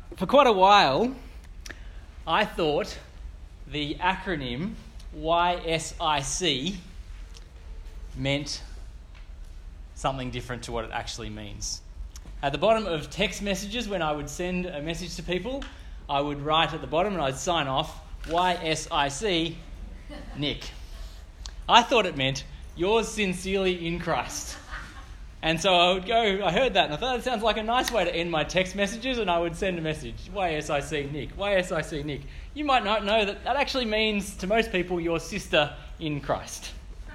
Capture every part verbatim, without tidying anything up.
For quite a while, I thought the acronym Y S I C meant something different to what it actually means. At the bottom of text messages, when I would send a message to people, I would write at the bottom and I'd sign off Y S I C, Nick. I thought it meant yours sincerely in Christ. And so I would go, I heard that and I thought it sounds like a nice way to end my text messages, and I would send a message, Y S I C Nick, Y S I C Nick. You might not know that that actually means, to most people, your sister in Christ.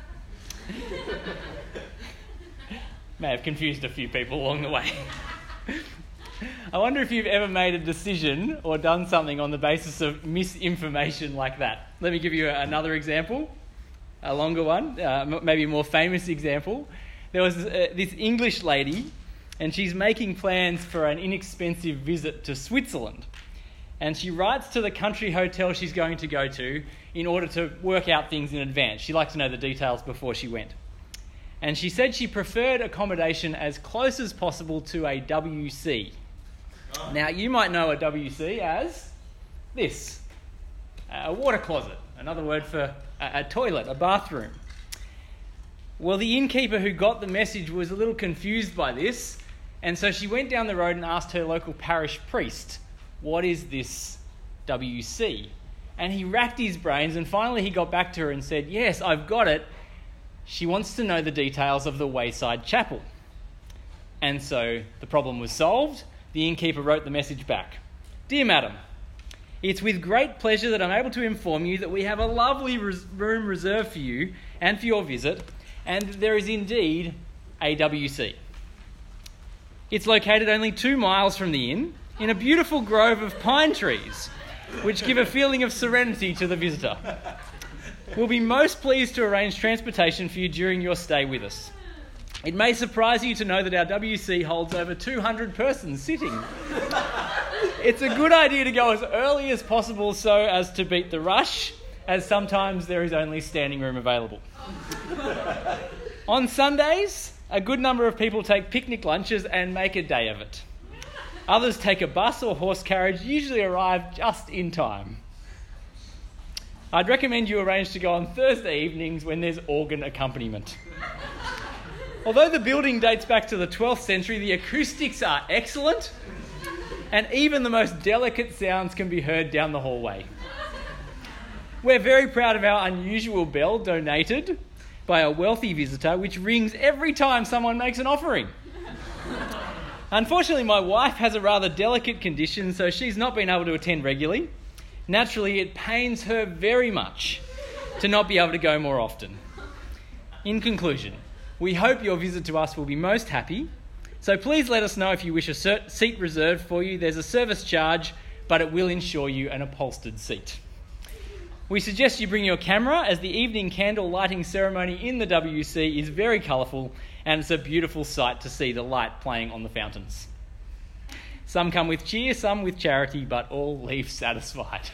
May have confused a few people along the way. I wonder if you've ever made a decision or done something on the basis of misinformation like that. Let me give you another example, a longer one, uh, maybe a more famous example. There was uh, this English lady, and she's making plans for an inexpensive visit to Switzerland. And she writes to the country hotel she's going to go to in order to work out things in advance. She liked to know the details before she went. And she said she preferred accommodation as close as possible to a W C. Oh. Now, you might know a W C as this, a water closet, another word for a, a toilet, a bathroom. Well, the innkeeper who got the message was a little confused by this, and so she went down the road and asked her local parish priest, what is this W C? And he racked his brains, and finally he got back to her and said, yes, I've got it. She wants to know the details of the Wayside Chapel. And so the problem was solved. The innkeeper wrote the message back. Dear Madam, it's with great pleasure that I'm able to inform you that we have a lovely res- room reserved for you and for your visit, and there is indeed a W C. It's located only two miles from the inn in a beautiful grove of pine trees, which give a feeling of serenity to the visitor. We'll be most pleased to arrange transportation for you during your stay with us. It may surprise you to know that our W C holds over two hundred persons sitting. It's a good idea to go as early as possible so as to beat the rush, as sometimes there is only standing room available. On Sundays, a good number of people take picnic lunches and make a day of it. Others take a bus or horse carriage, usually arrive just in time. I'd recommend you arrange to go on Thursday evenings when there's organ accompaniment. Although the building dates back to the twelfth century, the acoustics are excellent, and even the most delicate sounds can be heard down the hallway. We're very proud of our unusual bell donated by a wealthy visitor, which rings every time someone makes an offering. Unfortunately, my wife has a rather delicate condition, so she's not been able to attend regularly. Naturally, it pains her very much to not be able to go more often. In conclusion, we hope your visit to us will be most happy, so please let us know if you wish a seat reserved for you. There's a service charge, but it will ensure you an upholstered seat. We suggest you bring your camera, as the evening candle lighting ceremony in the W C is very colourful, and it's a beautiful sight to see the light playing on the fountains. Some come with cheer, some with charity, but all leave satisfied.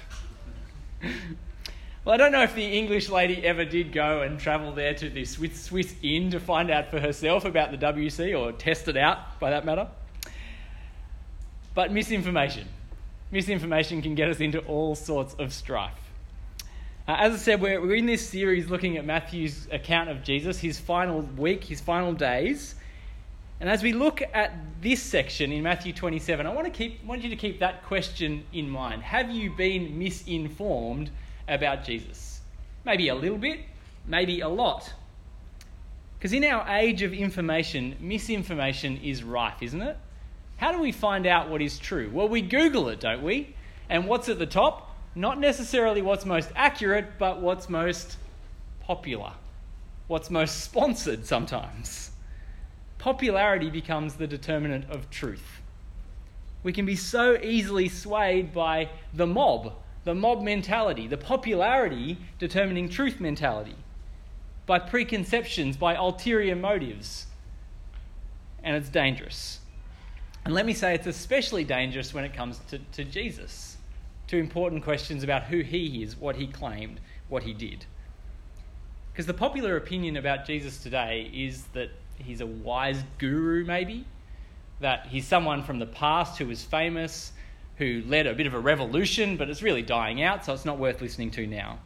Well, I don't know if the English lady ever did go and travel there to the Swiss, Swiss inn to find out for herself about the W C, or test it out, by that matter. But misinformation. Misinformation can get us into all sorts of strife. Uh, as I said, we're, we're in this series looking at Matthew's account of Jesus, his final week, his final days. And as we look at this section in Matthew twenty-seven, I want to keep want you to keep that question in mind. Have you been misinformed about Jesus? Maybe a little bit, maybe a lot. Because in our age of information, misinformation is rife, isn't it? How do we find out what is true? Well, we Google it, don't we? And what's at the top? Not necessarily what's most accurate, but what's most popular. What's most sponsored sometimes. Popularity becomes the determinant of truth. We can be so easily swayed by the mob, the mob mentality, the popularity determining truth mentality, by preconceptions, by ulterior motives. And it's dangerous. And let me say it's especially dangerous when it comes to, to Jesus, to important questions about who he is, what he claimed, what he did. Because the popular opinion about Jesus today is that he's a wise guru, maybe, that he's someone from the past who was famous, who led a bit of a revolution, but it's really dying out, so it's not worth listening to now.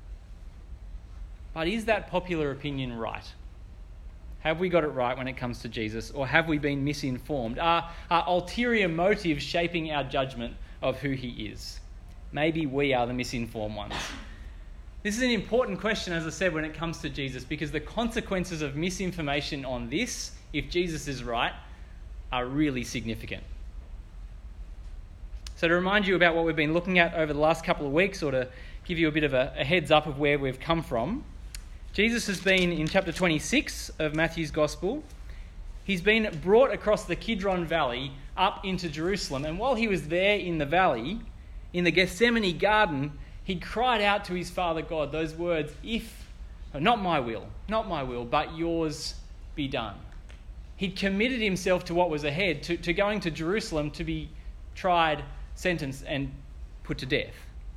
But is that popular opinion right? Have we got it right when it comes to Jesus, or have we been misinformed? Are, are ulterior motives shaping our judgment of who he is? Maybe we are the misinformed ones. This is an important question, as I said, when it comes to Jesus, because the consequences of misinformation on this, if Jesus is right, are really significant. So to remind you about what we've been looking at over the last couple of weeks, or to give you a bit of a, a heads up of where we've come from, Jesus has been in chapter twenty-six of Matthew's Gospel. He's been brought across the Kidron Valley up into Jerusalem, and while he was there in the valley, in the Gethsemane garden, he cried out to his Father God those words, if, not my will, not my will, but yours be done. He'd committed himself to what was ahead, to, to going to Jerusalem to be tried, sentenced, and put to death.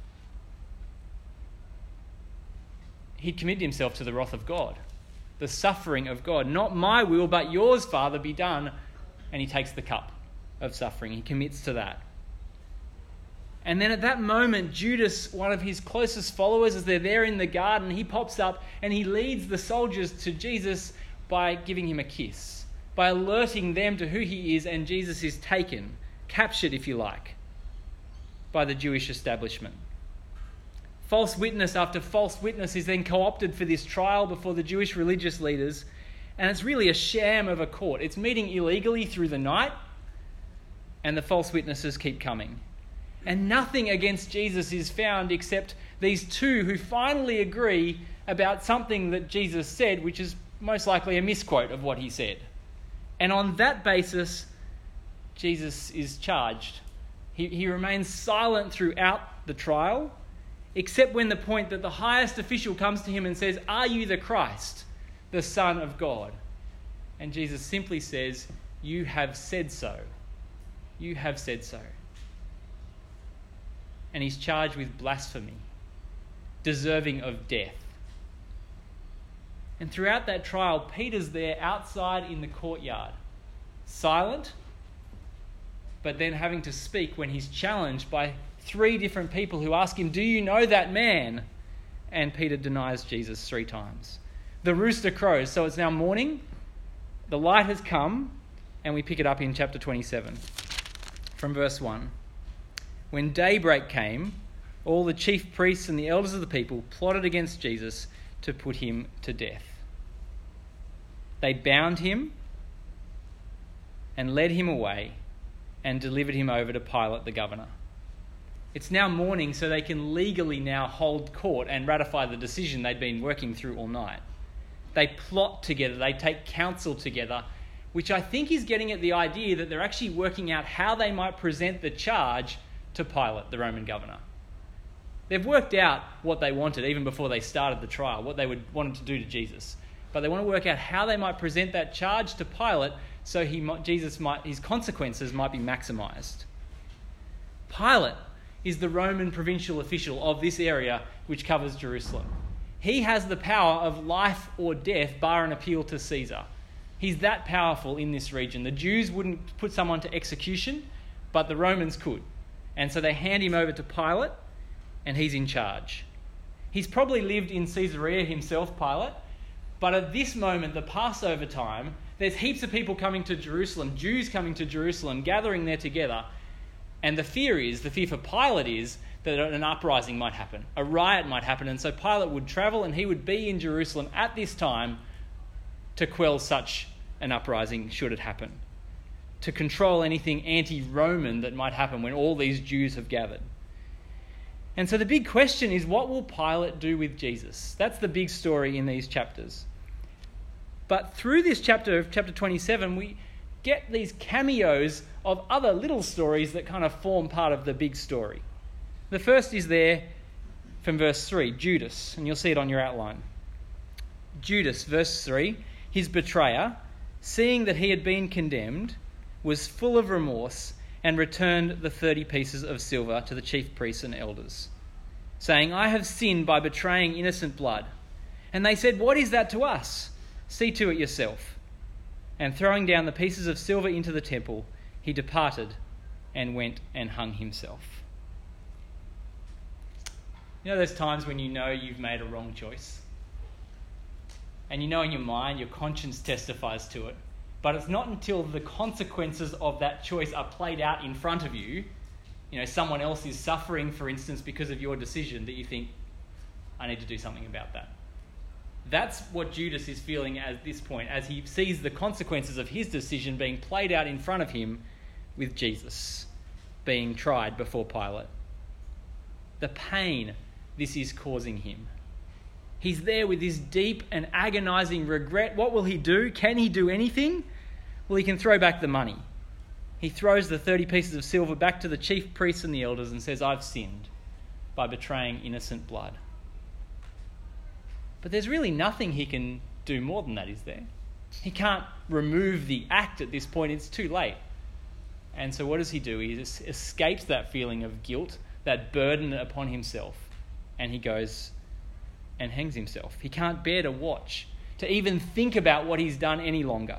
He'd committed himself to the wrath of God, the suffering of God. Not my will, but yours, Father, be done. And he takes the cup of suffering. He commits to that. And then at that moment, Judas, one of his closest followers, as they're there in the garden, he pops up and he leads the soldiers to Jesus by giving him a kiss, by alerting them to who he is, and Jesus is taken, captured, if you like, by the Jewish establishment. False witness after false witness is then co-opted for this trial before the Jewish religious leaders, and it's really a sham of a court. It's meeting illegally through the night, and the false witnesses keep coming. And nothing against Jesus is found except these two who finally agree about something that Jesus said, which is most likely a misquote of what he said. And on that basis, Jesus is charged. He, he remains silent throughout the trial, except when the point that the highest official comes to him and says, "Are you the Christ, the Son of God?" And Jesus simply says, "You have said so. You have said so." And he's charged with blasphemy, deserving of death. And throughout that trial, Peter's there outside in the courtyard, silent, but then having to speak when he's challenged by three different people who ask him, "Do you know that man?" And Peter denies Jesus three times. The rooster crows, so it's now morning, the light has come, and we pick it up in chapter twenty-seven, from verse one. When daybreak came, all the chief priests and the elders of the people plotted against Jesus to put him to death. They bound him and led him away and delivered him over to Pilate the governor. It's now morning, so they can legally now hold court and ratify the decision they'd been working through all night. They plot together, they take counsel together, which I think is getting at the idea that they're actually working out how they might present the charge to Pilate, the Roman governor. They've worked out what they wanted even before they started the trial, what they would wanted to do to Jesus. But they want to work out how they might present that charge to Pilate so he might, Jesus might, his consequences might be maximised. Pilate is the Roman provincial official of this area which covers Jerusalem. He has the power of life or death, bar an appeal to Caesar. He's that powerful in this region. The Jews wouldn't put someone to execution, but the Romans could. And so they hand him over to Pilate, and he's in charge. He's probably lived in Caesarea himself, Pilate, but at this moment, the Passover time, there's heaps of people coming to Jerusalem, Jews coming to Jerusalem, gathering there together, and the fear is, the fear for Pilate is, that an uprising might happen, a riot might happen, and so Pilate would travel and he would be in Jerusalem at this time to quell such an uprising should it happen, to control anything anti-Roman that might happen when all these Jews have gathered. And so the big question is, what will Pilate do with Jesus? That's the big story in these chapters. But through this chapter of chapter twenty-seven, we get these cameos of other little stories that kind of form part of the big story. The first is there from verse three, Judas, and you'll see it on your outline. Judas, verse three, his betrayer, seeing that he had been condemned, was full of remorse and returned the thirty pieces of silver to the chief priests and elders, saying, "I have sinned by betraying innocent blood." And they said, "What is that to us? See to it yourself." And throwing down the pieces of silver into the temple, he departed and went and hung himself. You know those times when you know you've made a wrong choice? And you know in your mind, your conscience testifies to it. But it's not until the consequences of that choice are played out in front of you, you know, someone else is suffering, for instance, because of your decision, that you think, I need to do something about that. That's what Judas is feeling at this point, as he sees the consequences of his decision being played out in front of him with Jesus being tried before Pilate. The pain this is causing him. He's there with this deep and agonizing regret. What will he do? Can he do anything? Well, he can throw back the money. He throws the thirty pieces of silver back to the chief priests and the elders and says, I've sinned by betraying innocent blood. But there's really nothing he can do more than that, is there? He can't remove the act at this point. It's too late. And so what does he do? He just escapes that feeling of guilt, that burden upon himself, and he goes and hangs himself. He can't bear to watch, to even think about what he's done any longer.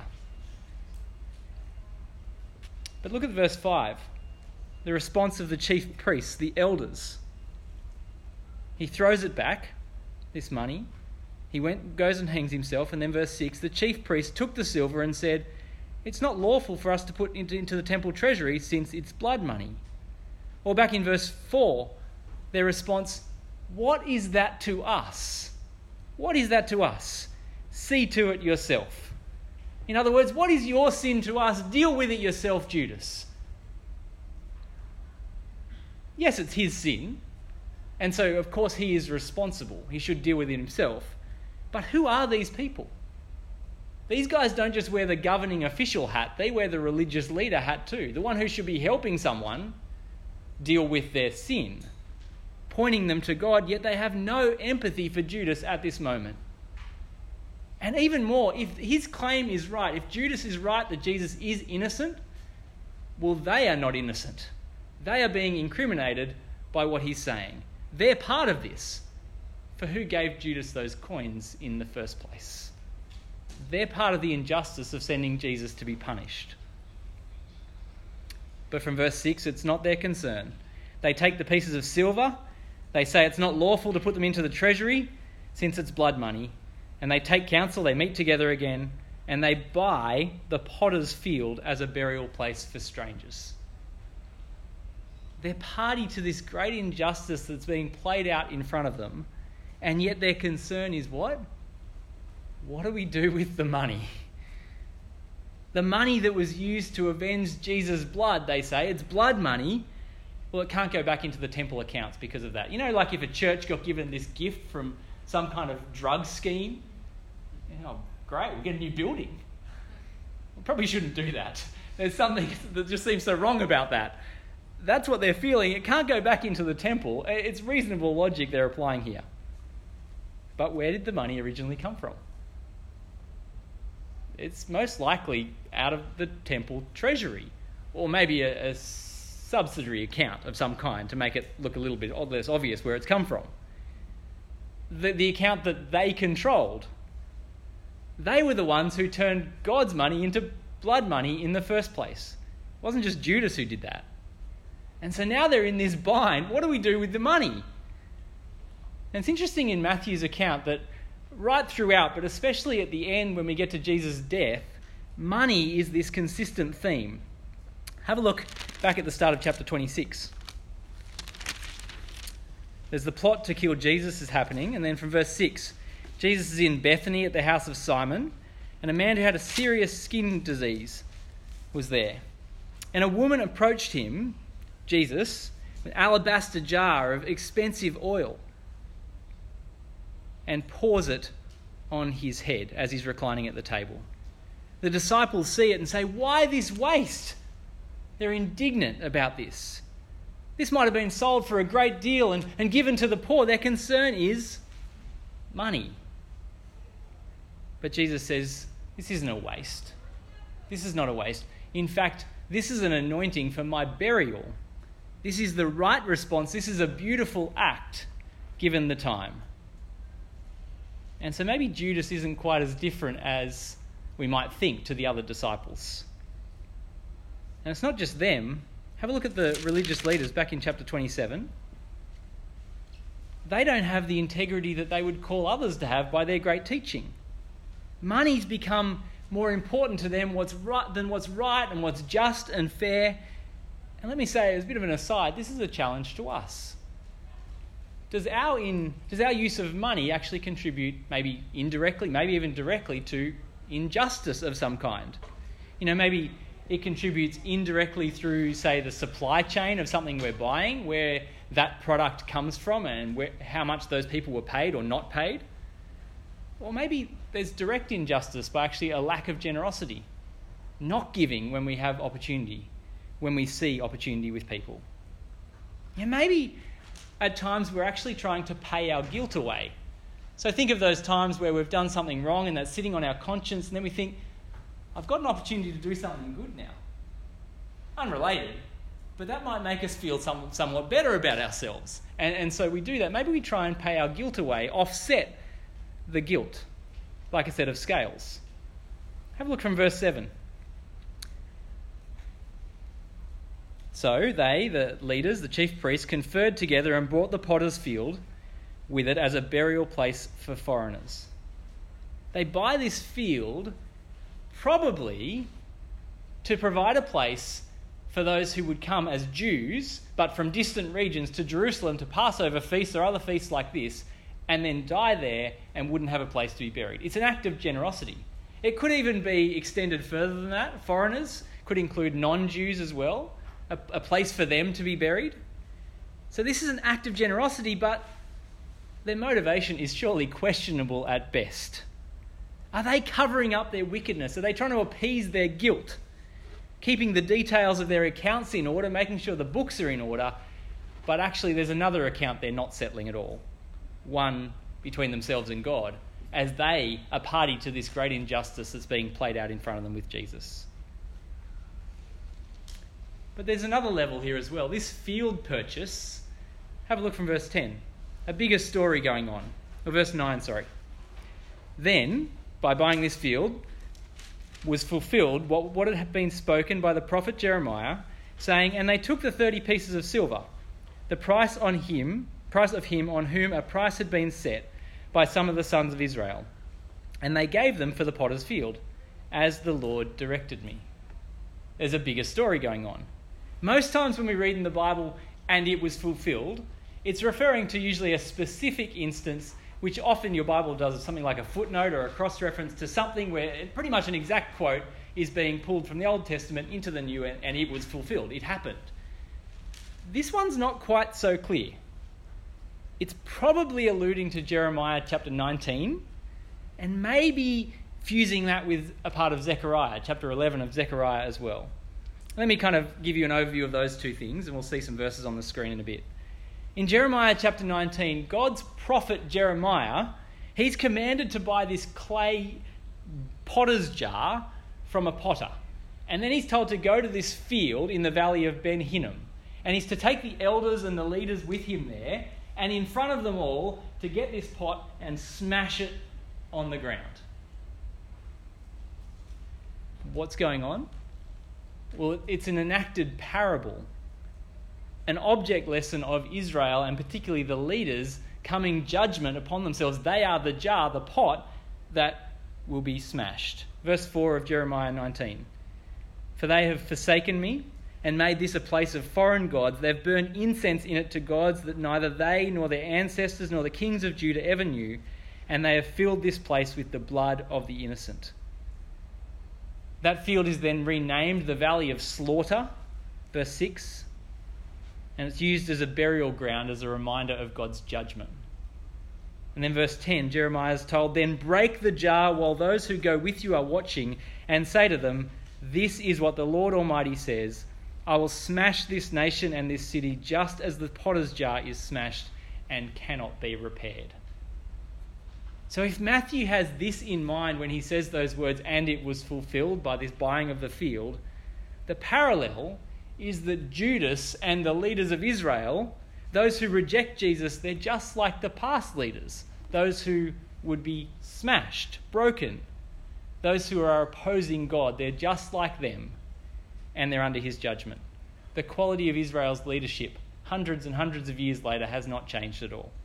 But look at verse five, the response of the chief priests, the elders. He throws it back, this money. He went, goes and hangs himself. And then verse six, the chief priest took the silver and said, it's not lawful for us to put into, into the temple treasury since it's blood money. Or back in verse four, their response, what is that to us? What is that to us? See to it yourself. In other words, what is your sin to us? Deal with it yourself, Judas. Yes, it's his sin. And so, of course, he is responsible. He should deal with it himself. But who are these people? These guys don't just wear the governing official hat. They wear the religious leader hat too. The one who should be helping someone deal with their sin, pointing them to God, yet they have no empathy for Judas at this moment. And even more, if his claim is right, if Judas is right that Jesus is innocent, well, they are not innocent. They are being incriminated by what he's saying. They're part of this. For who gave Judas those coins in the first place? They're part of the injustice of sending Jesus to be punished. But from verse six, it's not their concern. They take the pieces of silver. They say it's not lawful to put them into the treasury since it's blood money. And they take counsel, they meet together again, and they buy the potter's field as a burial place for strangers. They're party to this great injustice that's being played out in front of them, and yet their concern is what? What do we do with the money? The money that was used to avenge Jesus' blood, they say, it's blood money. Well, it can't go back into the temple accounts because of that. You know, like if a church got given this gift from some kind of drug scheme, you know, great, we get a new building. We probably shouldn't do that. There's something that just seems so wrong about that. That's what they're feeling. It can't go back into the temple. It's reasonable logic they're applying here. But where did the money originally come from? It's most likely out of the temple treasury, or maybe a, a subsidiary account of some kind to make it look a little bit less obvious where it's come from. The, the account that they controlled. They were the ones who turned God's money into blood money in the first place. It wasn't just Judas who did that. And so now they're in this bind. What do we do with the money? And it's interesting in Matthew's account that right throughout, but especially at the end when we get to Jesus' death, money is this consistent theme. Have a look back at the start of chapter twenty-six. There's the plot to kill Jesus is happening, and then from verse six, Jesus is in Bethany at the house of Simon, and a man who had a serious skin disease was there. And a woman approached him, Jesus, with an alabaster jar of expensive oil, and pours it on his head as he's reclining at the table. The disciples see it and say, "Why this waste?" They're indignant about this. This might have been sold for a great deal and, and given to the poor. Their concern is money. But Jesus says, this isn't a waste. This is not a waste. In fact, this is an anointing for my burial. This is the right response. This is a beautiful act given the time. And so maybe Judas isn't quite as different as we might think to the other disciples. And it's not just them. Have a look at the religious leaders back in chapter twenty-seven. They don't have the integrity that they would call others to have by their great teaching. Money's become more important to them what's right than what's right and what's just and fair. And let me say, as a bit of an aside, this is a challenge to us. Does our in does our use of money actually contribute, maybe indirectly, maybe even directly, to injustice of some kind? You know, maybe it contributes indirectly through, say, the supply chain of something we're buying, where that product comes from and where, how much those people were paid or not paid. Or maybe there's direct injustice by actually a lack of generosity, not giving when we have opportunity, when we see opportunity with people. Yeah, maybe at times we're actually trying to pay our guilt away. So think of those times where we've done something wrong and that's sitting on our conscience, and then we think, I've got an opportunity to do something good now. Unrelated, but that might make us feel some, somewhat better about ourselves. And, and so we do that. Maybe we try and pay our guilt away, offset the guilt, like a set of scales. Have a look from verse seven. So they, the leaders, the chief priests, conferred together and brought the potter's field with it as a burial place for foreigners. They buy this field probably to provide a place for those who would come as Jews, but from distant regions, to Jerusalem to Passover feasts or other feasts like this, and then die there and wouldn't have a place to be buried. It's an act of generosity. It could even be extended further than that. Foreigners could include non-Jews as well, a, a place for them to be buried. So this is an act of generosity, but their motivation is surely questionable at best. Are they covering up their wickedness? Are they trying to appease their guilt? Keeping the details of their accounts in order, making sure the books are in order, but actually there's another account they're not settling at all. One between themselves and God, as they are party to this great injustice that's being played out in front of them with Jesus. But there's another level here as well. This field purchase, have a look from verse ten. A bigger story going on. Or verse nine, sorry. Then, by buying this field, was fulfilled what, what had been spoken by the prophet Jeremiah, saying, and they took the thirty pieces of silver, the price on him, price of him on whom a price had been set by some of the sons of Israel, and they gave them for the potter's field, as the Lord directed me. There's a bigger story going on. Most times when we read in the Bible, and it was fulfilled, it's referring to usually a specific instance, which often your Bible does something like a footnote or a cross-reference to something where pretty much an exact quote is being pulled from the Old Testament into the New, and, and it was fulfilled. It happened. This one's not quite so clear. It's probably alluding to Jeremiah chapter nineteen, and maybe fusing that with a part of Zechariah, chapter eleven of Zechariah as well. Let me kind of give you an overview of those two things, and we'll see some verses on the screen in a bit. In Jeremiah chapter nineteen, God's prophet Jeremiah, he's commanded to buy this clay potter's jar from a potter. And then he's told to go to this field in the valley of Ben Hinnom. And he's to take the elders and the leaders with him there, and in front of them all, to get this pot and smash it on the ground. What's going on? Well, it's an enacted parable, an object lesson of Israel, and particularly the leaders, coming judgment upon themselves. They are the jar, the pot, that will be smashed. Verse four of Jeremiah nineteen. For they have forsaken me and made this a place of foreign gods. They've burned incense in it to gods that neither they nor their ancestors nor the kings of Judah ever knew, and they have filled this place with the blood of the innocent. That field is then renamed the Valley of Slaughter, verse six, and it's used as a burial ground as a reminder of God's judgment. And then verse ten, Jeremiah is told, then break the jar while those who go with you are watching, and say to them, this is what the Lord Almighty says, I will smash this nation and this city just as the potter's jar is smashed and cannot be repaired. So if Matthew has this in mind when he says those words, and it was fulfilled by this buying of the field, the parallel is that Judas and the leaders of Israel, those who reject Jesus, they're just like the past leaders, those who would be smashed, broken, those who are opposing God. They're just like them, and they're under his judgment. the quality of Israel's leadership, hundreds and hundreds of years later, has not changed at all.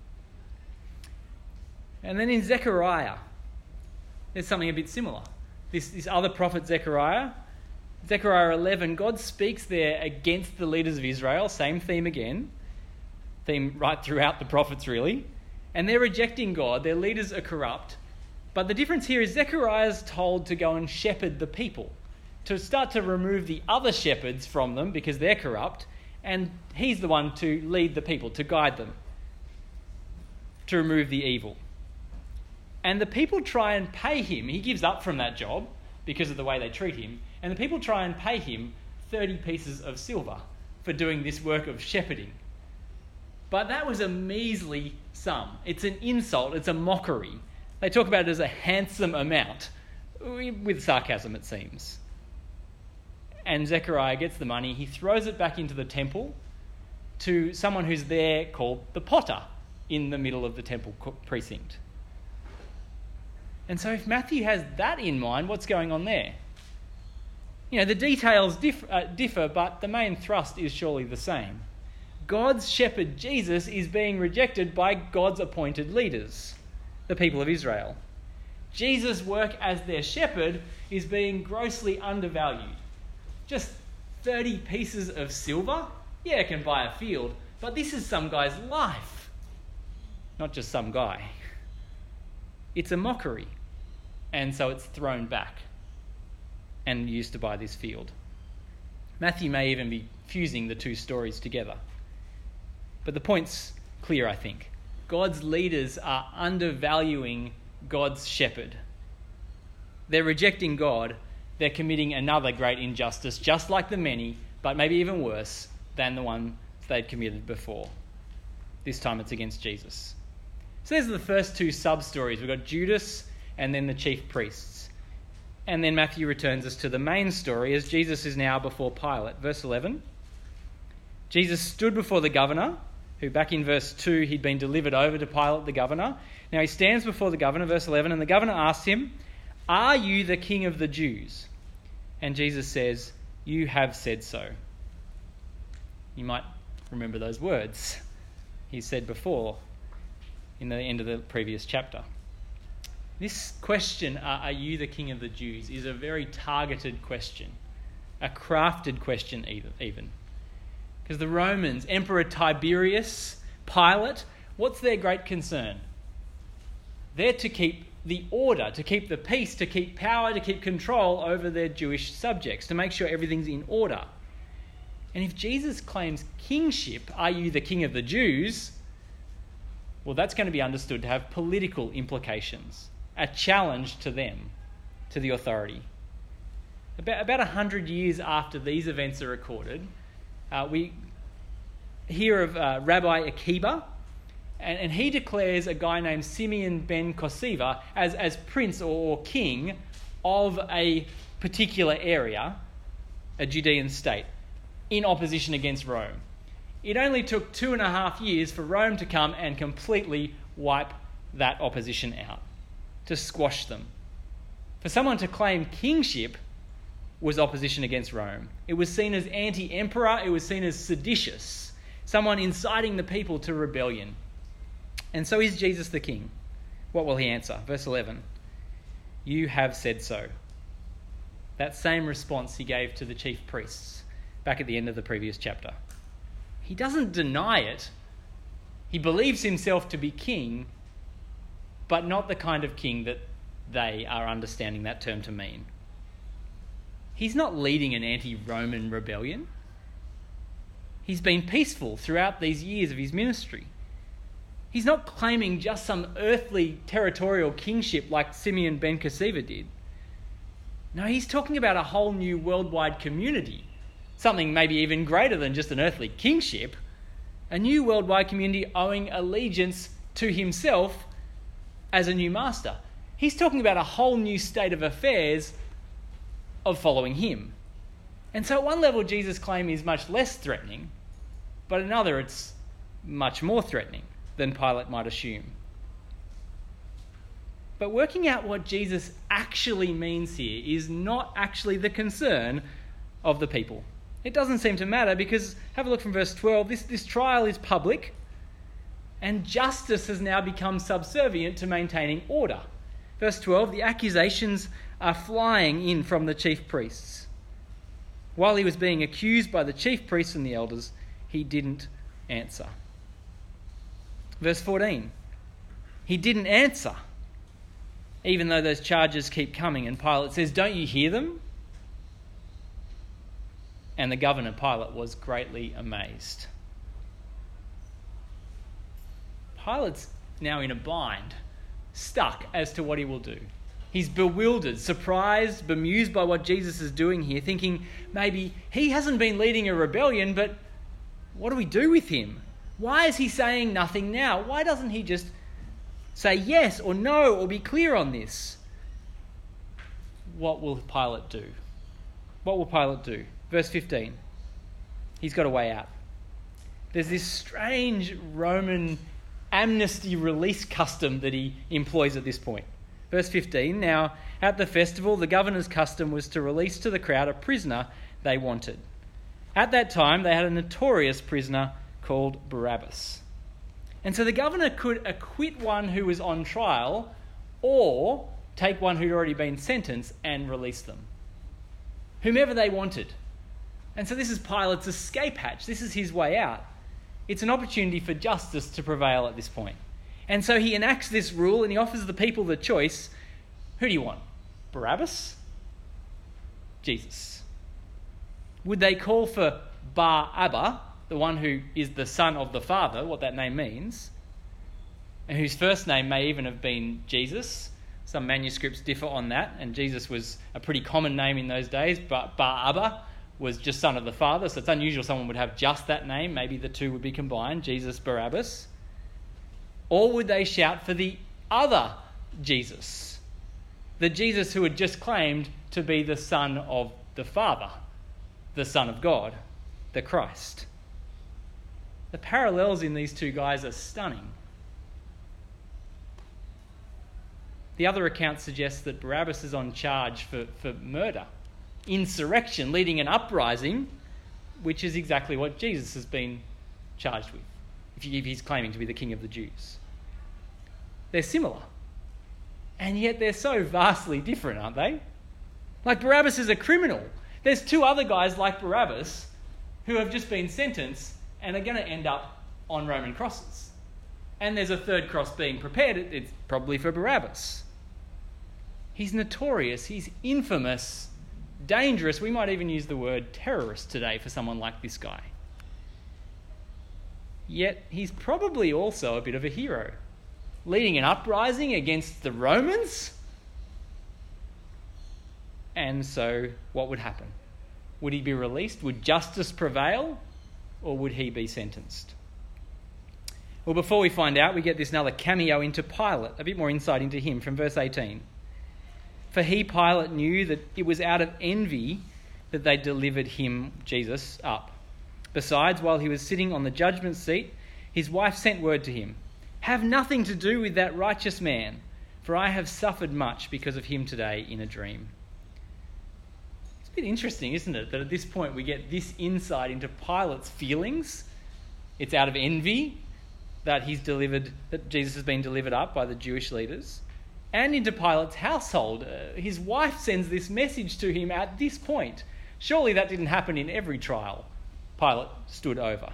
And then in Zechariah, there's something a bit similar. This, this other prophet Zechariah, Zechariah eleven, God speaks there against the leaders of Israel, same theme again, theme right throughout the prophets really, and they're rejecting God, their leaders are corrupt, but the difference here is Zechariah's told to go and shepherd the people, to start to remove the other shepherds from them because they're corrupt, and he's the one to lead the people, to guide them, to remove the evil. And the people try and pay him. He gives up from that job because of the way they treat him. And the people try and pay him thirty pieces of silver for doing this work of shepherding. But that was a measly sum. It's an insult. It's a mockery. They talk about it as a handsome amount, with sarcasm it seems. And Zechariah gets the money. He throws it back into the temple to someone who's there called the potter in the middle of the temple precinct. And so if Matthew has that in mind, what's going on there? You know, the details diff- uh, differ, but the main thrust is surely the same. God's shepherd Jesus is being rejected by God's appointed leaders, the people of Israel. Jesus' work as their shepherd is being grossly undervalued. Just thirty pieces of silver? Yeah, it can buy a field, but this is some guy's life. Not just some guy. It's a mockery, and so it's thrown back and used to buy this field. Matthew may even be fusing the two stories together. But the point's clear, I think. God's leaders are undervaluing God's shepherd. They're rejecting God. They're committing another great injustice, just like the many, but maybe even worse than the one they'd committed before. This time it's against Jesus. So these are the first two sub-stories. We've got Judas and then the chief priests. And then Matthew returns us to the main story as Jesus is now before Pilate. Verse eleven. Jesus stood before the governor, who back in verse two he'd been delivered over to Pilate the governor. Now he stands before the governor, verse eleven, and the governor asks him, "Are you the king of the Jews?" And Jesus says, "You have said so." You might remember those words he said before in the end of the previous chapter. This question, uh, are you the king of the Jews, is a very targeted question, a crafted question even. Because the Romans, Emperor Tiberius, Pilate, what's their great concern? They're to keep the order, to keep the peace, to keep power, to keep control over their Jewish subjects, to make sure everything's in order. And if Jesus claims kingship, are you the king of the Jews? Well, that's going to be understood to have political implications, a challenge to them, to the authority. About, about one hundred years after these events are recorded, uh, we hear of uh, Rabbi Akiba, and, and he declares a guy named Simeon ben Kosiva as, as prince or king of a particular area, a Judean state, in opposition against Rome. It only took two and a half years for Rome to come and completely wipe that opposition out, to squash them. For someone to claim kingship was opposition against Rome. It was seen as anti-emperor, it was seen as seditious, someone inciting the people to rebellion. And so is Jesus the king? What will he answer? Verse eleven, "You have said so." That same response he gave to the chief priests back at the end of the previous chapter. He doesn't deny it. He believes himself to be king, but not the kind of king that they are understanding that term to mean. He's not leading an anti-Roman rebellion. He's been peaceful throughout these years of his ministry. He's not claiming just some earthly territorial kingship like Simeon ben Kosiva did. No, he's talking about a whole new worldwide community, something maybe even greater than just an earthly kingship, a new worldwide community owing allegiance to himself as a new master. He's talking about a whole new state of affairs of following him. And so at one level, Jesus' claim is much less threatening, but at another, it's much more threatening than Pilate might assume. But working out what Jesus actually means here is not actually the concern of the people It doesn't seem to matter because, have a look from verse twelve, this, this trial is public and justice has now become subservient to maintaining order. Verse twelve, the accusations are flying in from the chief priests. While he was being accused by the chief priests and the elders, he didn't answer. Verse fourteen, he didn't answer, even though those charges keep coming. And Pilate says, don't you hear them? And the governor, Pilate, was greatly amazed. Pilate's now in a bind, stuck as to what he will do. He's bewildered, surprised, bemused by what Jesus is doing here, thinking maybe he hasn't been leading a rebellion, but what do we do with him? Why is he saying nothing now? Why doesn't he just say yes or no or be clear on this? What will Pilate do? What will Pilate do? Verse fifteen. He's got a way out. There's this strange Roman amnesty release custom that he employs at this point. Verse fifteen, now at the festival, the governor's custom was to release to the crowd a prisoner they wanted. At that time, they had a notorious prisoner called Barabbas. And so the governor could acquit one who was on trial or take one who'd already been sentenced and release them. Whomever they wanted. And so this is Pilate's escape hatch. This is his way out. It's an opportunity for justice to prevail at this point. And so he enacts this rule and he offers the people the choice. Who do you want? Barabbas? Jesus. Would they call for Bar Abba, the one who is the son of the Father, what that name means, and whose first name may even have been Jesus? Some manuscripts differ on that, and Jesus was a pretty common name in those days, but Bar Abba was just son of the Father, so it's unusual someone would have just that name. Maybe the two would be combined, Jesus, Barabbas. Or would they shout for the other Jesus, the Jesus who had just claimed to be the Son of the Father, the Son of God, the Christ? The parallels in these two guys are stunning. The other account suggests that Barabbas is on charge for, for murder, insurrection, leading an uprising, which is exactly what Jesus has been charged with, if he's claiming to be the King of the Jews. They're similar, and yet they're so vastly different, aren't they? Like Barabbas is a criminal. There's two other guys like Barabbas who have just been sentenced and are going to end up on Roman crosses. And there's a third cross being prepared. It's probably for Barabbas. He's notorious. He's infamous, dangerous. We might even use the word terrorist today for someone like this guy. Yet he's probably also a bit of a hero, leading an uprising against the Romans. And so what would happen? Would he be released? Would justice prevail? Or would he be sentenced? Well, before we find out, we get this another cameo into Pilate, a bit more insight into him from verse eighteen. For he, Pilate, knew that it was out of envy that they delivered him, Jesus, up. Besides, while he was sitting on the judgment seat, his wife sent word to him, "Have nothing to do with that righteous man, for I have suffered much because of him today in a dream." It's a bit interesting, isn't it, that at this point we get this insight into Pilate's feelings. It's out of envy that he's delivered, that Jesus has been delivered up by the Jewish leaders, and into Pilate's household. Uh, his wife sends this message to him at this point. Surely that didn't happen in every trial Pilate stood over.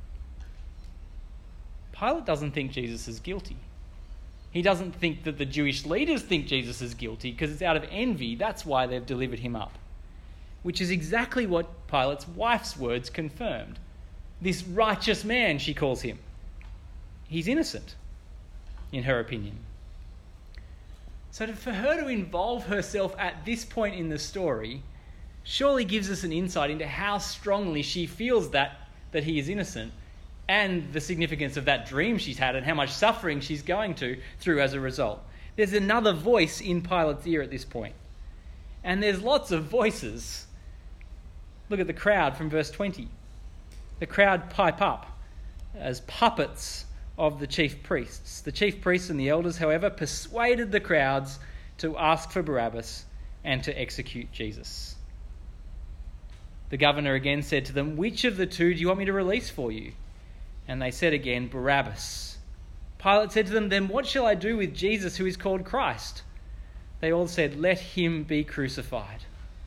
Pilate doesn't think Jesus is guilty. He doesn't think that the Jewish leaders think Jesus is guilty because it's out of envy. That's why they've delivered him up. Which is exactly what Pilate's wife's words confirmed. This righteous man, she calls him. He's innocent, in her opinion. So to, for her to involve herself at this point in the story surely gives us an insight into how strongly she feels that, that he is innocent, and the significance of that dream she's had and how much suffering she's going to through as a result. There's another voice in Pilate's ear at this point. And there's lots of voices. Look at the crowd from verse twenty. The crowd pipe up as puppets of the chief priests. The chief priests and the elders, however, persuaded the crowds to ask for Barabbas and to execute Jesus. The governor again said to them, "Which of the two do you want me to release for you?" And they said again, "Barabbas." Pilate said to them, "Then what shall I do with Jesus who is called Christ?" They all said, "Let him be crucified."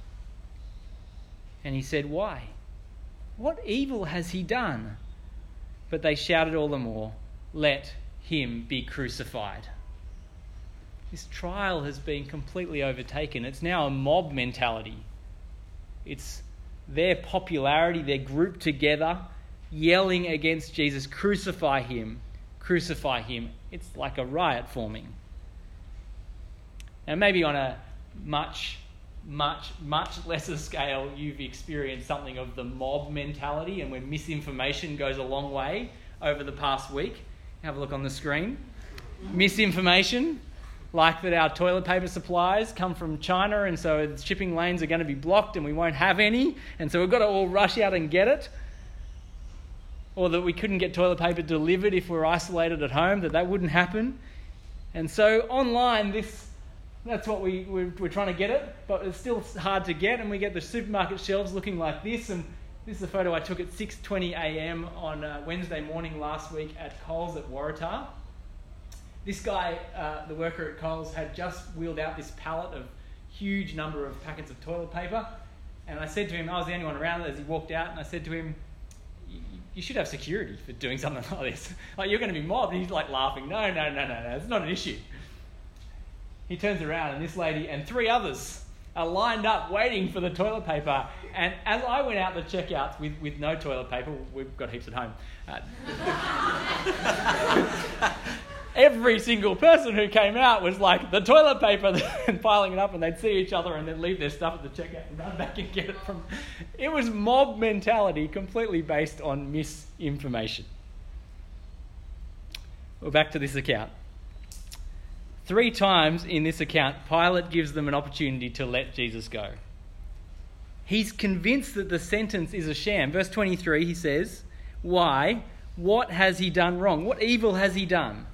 And he said, "Why? What evil has he done?" But they shouted all the more, "Let him be crucified." This trial has been completely overtaken. It's now a mob mentality. It's their popularity, they're grouped together, yelling against Jesus, "Crucify him, crucify him." It's like a riot forming. Now, maybe on a much, much, much lesser scale, you've experienced something of the mob mentality and where misinformation goes a long way over the past week. Have a look on the screen. Misinformation, like that our toilet paper supplies come from China and so the shipping lanes are going to be blocked and we won't have any, and so we've got to all rush out and get it. Or that we couldn't get toilet paper delivered if we're isolated at home, that that wouldn't happen. And so online, this that's what we, we're, we're trying to get it, but it's still hard to get, and we get the supermarket shelves looking like this. And this is a photo I took at six twenty a.m. on uh, Wednesday morning last week at Coles at Waratah. This guy, uh, the worker at Coles, had just wheeled out this pallet of huge number of packets of toilet paper. And I said to him, I was the only one around as he walked out, and I said to him, "You should have security for doing something like this. Like, you're going to be mobbed." And he's like laughing. No, no, no, no, no, it's not an issue. He turns around and this lady and three others are lined up waiting for the toilet paper. And as I went out the checkouts with, with no toilet paper, we've got heaps at home. Uh, every single person who came out was like, the toilet paper, and piling it up, and they'd see each other and then leave their stuff at the checkout and run back and get it from... It was mob mentality, completely based on misinformation. Well, back to this account. Three times in this account, Pilate gives them an opportunity to let Jesus go. He's convinced that the sentence is a sham. Verse twenty-three, he says, "Why? What has he done wrong? What evil has he done?"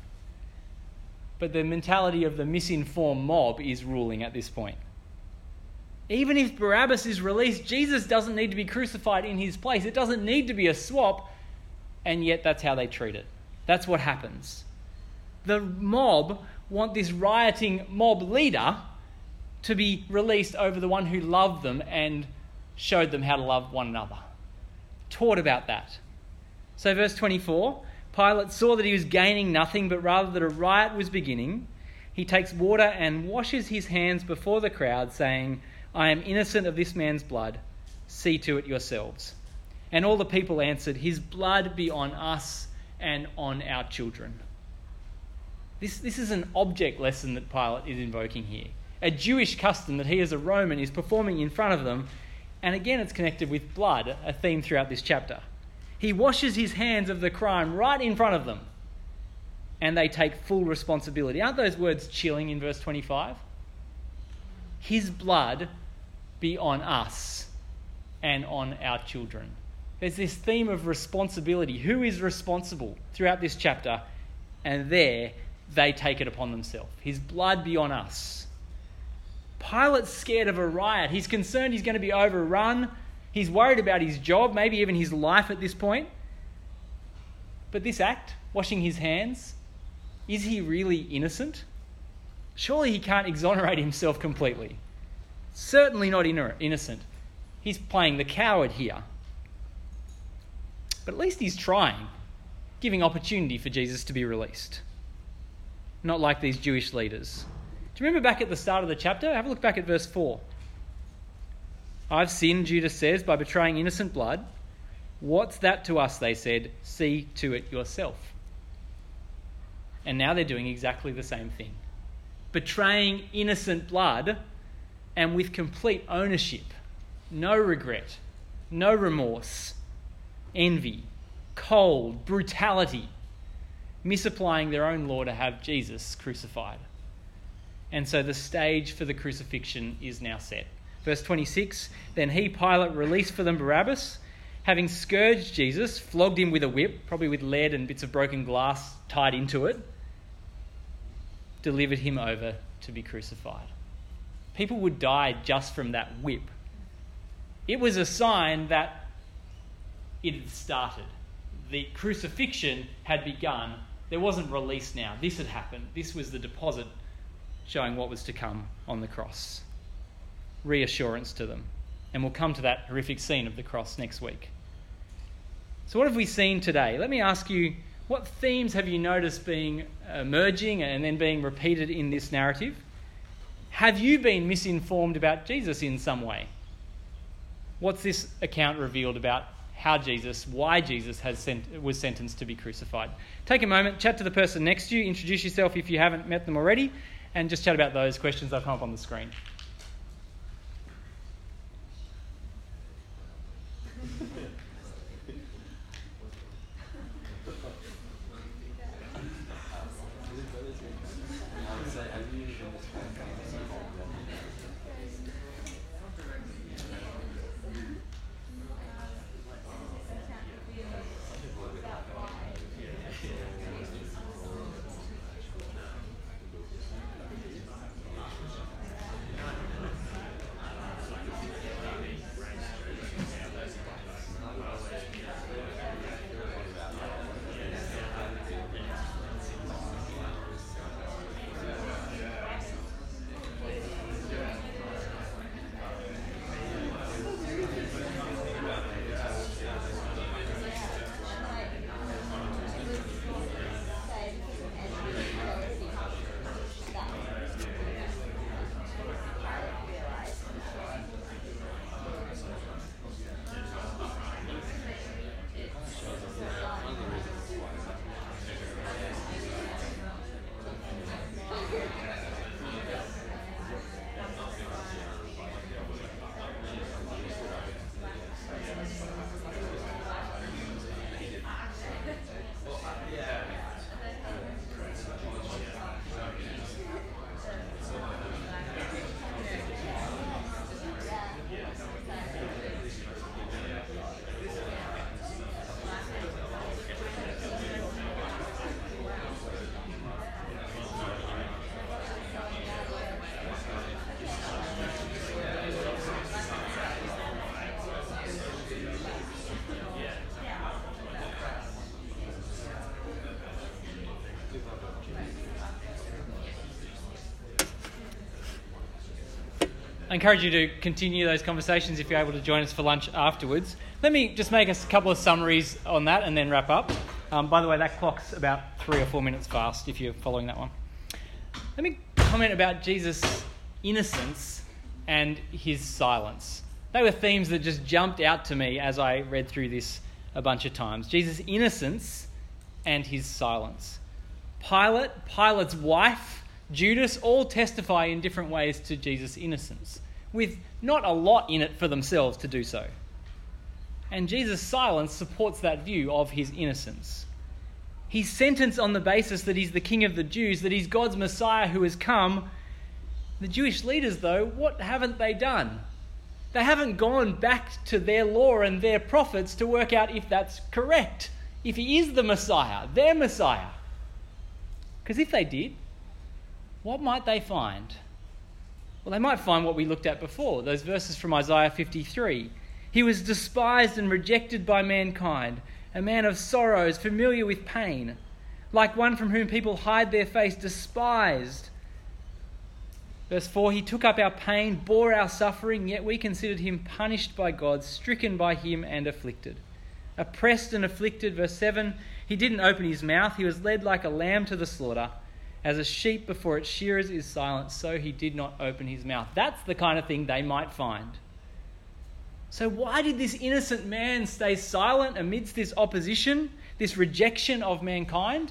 But the mentality of the misinformed mob is ruling at this point. Even if Barabbas is released, Jesus doesn't need to be crucified in his place. It doesn't need to be a swap, and yet that's how they treat it. That's what happens. The mob want this rioting mob leader to be released over the one who loved them and showed them how to love one another. Taught about that. So verse twenty-four, Pilate saw that he was gaining nothing, but rather that a riot was beginning. He takes water and washes his hands before the crowd, saying, "I am innocent of this man's blood. See to it yourselves." And all the people answered, "His blood be on us and on our children." This, this is an object lesson that Pilate is invoking here. A Jewish custom that he as a Roman is performing in front of them. And again, it's connected with blood, a theme throughout this chapter. He washes his hands of the crime right in front of them. And they take full responsibility. Aren't those words chilling in verse twenty-five? His blood be on us and on our children. There's this theme of responsibility. Who is responsible throughout this chapter? And there, they take it upon themselves. His blood be on us. Pilate's scared of a riot. He's concerned he's going to be overrun. He's worried about his job, maybe even his life at this point. But this act, washing his hands, is he really innocent? Surely he can't exonerate himself completely. Certainly not innocent. He's playing the coward here. But at least he's trying, giving opportunity for Jesus to be released. Not like these Jewish leaders. Do you remember back at the start of the chapter? Have a look back at verse four. "I've sinned," Judas says, "by betraying innocent blood. What's that to us?" they said. "See to it yourself." And now they're doing exactly the same thing. Betraying innocent blood, and with complete ownership. No regret. No remorse. Envy. Cold. Brutality. Misapplying their own law to have Jesus crucified. And so the stage for the crucifixion is now set. Verse twenty-six, "Then he, Pilate, released for them Barabbas, having scourged Jesus, flogged him with a whip," probably with lead and bits of broken glass tied into it, "delivered him over to be crucified." People would die just from that whip. It was a sign that it had started. The crucifixion had begun. There wasn't release now. This had happened. This was the deposit showing what was to come on the cross. Reassurance to them. And we'll come to that horrific scene of the cross next week. So what have we seen today? Let me ask you, what themes have you noticed being emerging and then being repeated in this narrative? Have you been misinformed about Jesus in some way? What's this account revealed about how Jesus, why Jesus has sent, was sentenced to be crucified? Take a moment, chat to the person next to you, introduce yourself if you haven't met them already, and just chat about those questions that come up on the screen. I encourage you to continue those conversations if you're able to join us for lunch afterwards. Let me just make a couple of summaries on that and then wrap up. Um, by the way, that clock's about three or four minutes fast if you're following that one. Let me comment about Jesus' innocence and his silence. They were themes that just jumped out to me as I read through this a bunch of times. Jesus' innocence and his silence. Pilate, Pilate's wife, Judas all testify in different ways to Jesus' innocence, with not a lot in it for themselves to do so. And Jesus' silence supports that view of his innocence. He's sentenced on the basis that he's the King of the Jews, that he's God's Messiah who has come. The Jewish leaders, though, what haven't they done? They haven't gone back to their law and their prophets to work out if that's correct, if he is the Messiah, their Messiah. Because if they did, what might they find? Well, they might find what we looked at before, those verses from Isaiah fifty-three. He was despised and rejected by mankind, a man of sorrows, familiar with pain, like one from whom people hide their face, despised. Verse four, he took up our pain, bore our suffering, yet we considered him punished by God, stricken by him and afflicted. Oppressed and afflicted, verse seven, he didn't open his mouth, he was led like a lamb to the slaughter. As a sheep before its shearers is silent, so he did not open his mouth. That's the kind of thing they might find. So why did this innocent man stay silent amidst this opposition, this rejection of mankind?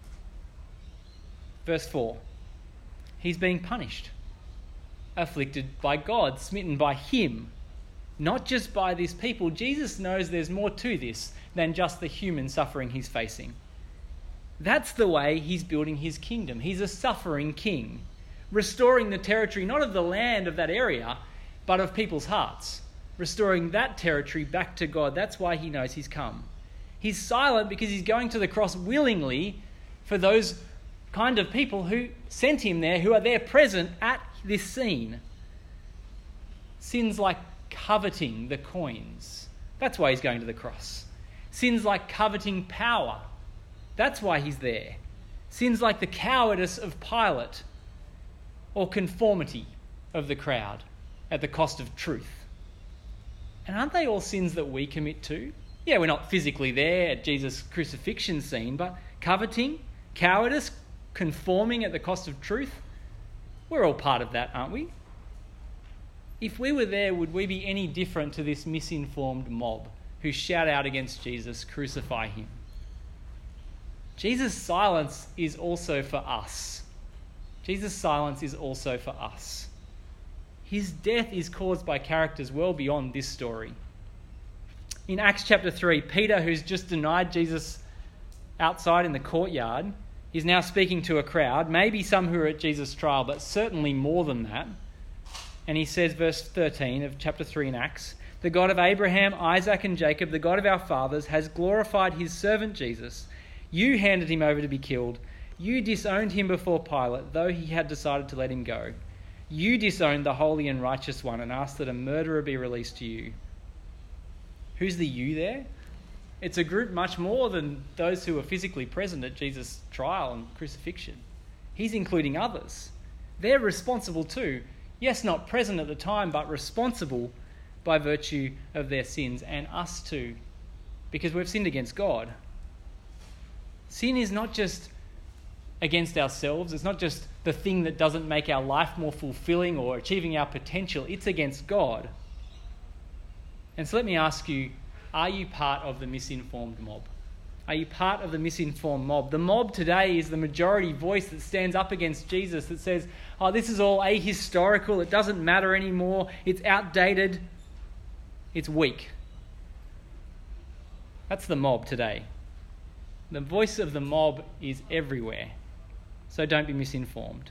Verse four, he's being punished, afflicted by God, smitten by him, not just by this people. Jesus knows there's more to this than just the human suffering he's facing. That's the way he's building his kingdom. He's a suffering king, restoring the territory, not of the land of that area, but of people's hearts, restoring that territory back to God. That's why he knows he's come. He's silent because he's going to the cross willingly for those kind of people who sent him there, who are there present at this scene. Sins like coveting the coins. That's why he's going to the cross. Sins like coveting power. That's why he's there. Sins like the cowardice of Pilate or conformity of the crowd at the cost of truth. And aren't they all sins that we commit too? Yeah, we're not physically there at Jesus' crucifixion scene, but coveting, cowardice, conforming at the cost of truth, we're all part of that, aren't we? If we were there, would we be any different to this misinformed mob who shout out against Jesus, "Crucify him"? Jesus' silence is also for us. Jesus' silence is also for us. His death is caused by characters well beyond this story. In Acts chapter three, Peter, who's just denied Jesus outside in the courtyard, is now speaking to a crowd, maybe some who are at Jesus' trial, but certainly more than that. And he says, verse thirteen of chapter three in Acts, "The God of Abraham, Isaac and Jacob, the God of our fathers, has glorified his servant Jesus. You handed him over to be killed. You disowned him before Pilate, though he had decided to let him go. You disowned the holy and righteous one and asked that a murderer be released to you." Who's the you there? It's a group much more than those who were physically present at Jesus' trial and crucifixion. He's including others. They're responsible too. Yes, not present at the time, but responsible by virtue of their sins, and us too, because we've sinned against God. Sin is not just against ourselves. It's not just the thing that doesn't make our life more fulfilling or achieving our potential. It's against God. And so let me ask you, are you part of the misinformed mob? Are you part of the misinformed mob? The mob today is the majority voice that stands up against Jesus, that says, oh, this is all ahistorical, it doesn't matter anymore, it's outdated, it's weak. That's the mob today. The voice of the mob is everywhere, so don't be misinformed.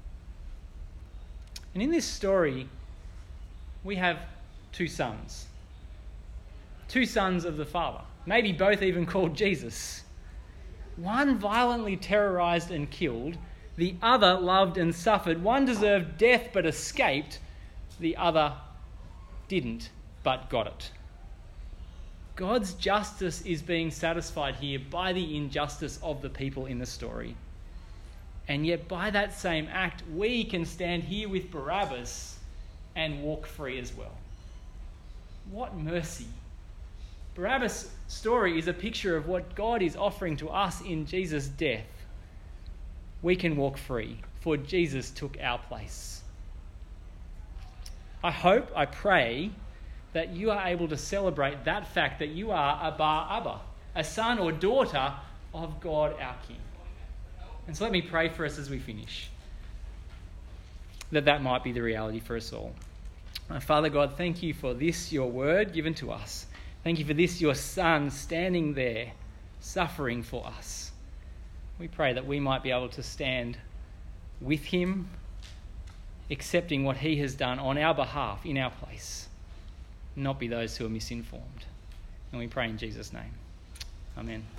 And in this story, we have two sons. Two sons of the Father, maybe both even called Jesus. One violently terrorized and killed, the other loved and suffered. One deserved death but escaped, the other didn't but got it. God's justice is being satisfied here by the injustice of the people in the story. And yet by that same act, we can stand here with Barabbas and walk free as well. What mercy! Barabbas' story is a picture of what God is offering to us in Jesus' death. We can walk free, for Jesus took our place. I hope, I pray, that you are able to celebrate that fact that you are a Bar Abba, a son or daughter of God our King. And so let me pray for us as we finish, that that might be the reality for us all. Uh, Father God, thank you for this, your word given to us. Thank you for this, your Son, standing there, suffering for us. We pray that we might be able to stand with him, accepting what he has done on our behalf, in our place, not be those who are misinformed. And we pray in Jesus' name. Amen.